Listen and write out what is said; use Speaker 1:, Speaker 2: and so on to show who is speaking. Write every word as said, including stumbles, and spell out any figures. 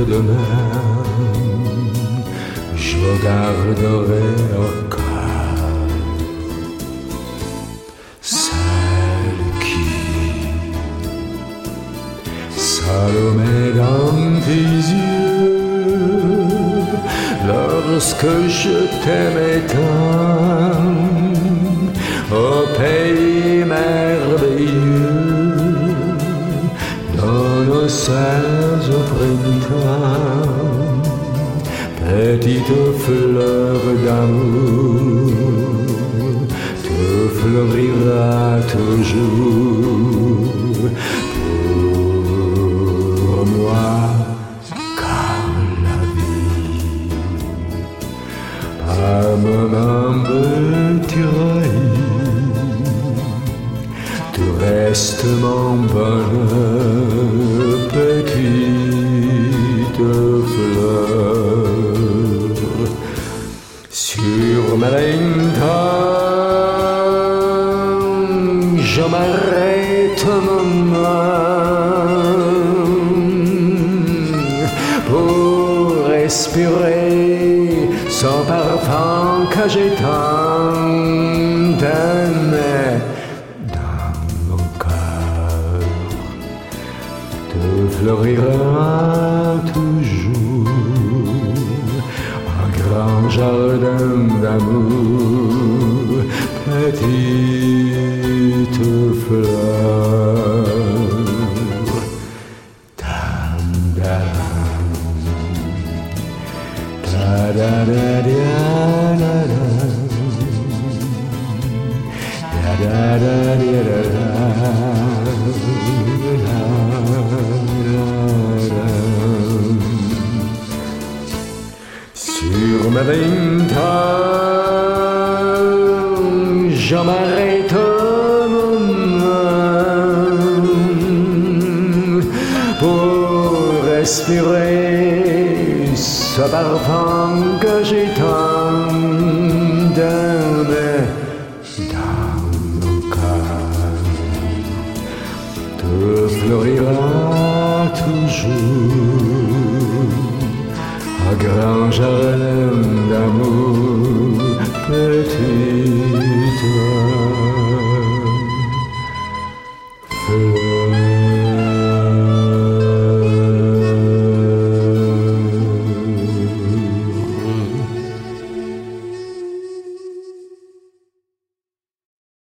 Speaker 1: demain, je regarderai encore celle qui, Salomé dans tes yeux, lorsque je t'aimais tant, au pays merveilleux, dans nos seize au printemps, petite fleur d'amour, te fleurira toujours pour moi, car la vie, par moment me trahit, tu restes mon bonheur, petite fleur. Sur ma ligne, je m'arrête un moment pour respirer son parfum que j'ai tant aimé. Dans mon cœur te fleurira toujours un grand jardin d'amour, petite fleur. Tam, daram, da da da da da da da da da da. Sur ma vingt ans, je m'arrête un moment pour respirer ce parfum que j'ai tant aimé. Dans mon cœur te fleurira toujours un grand jardin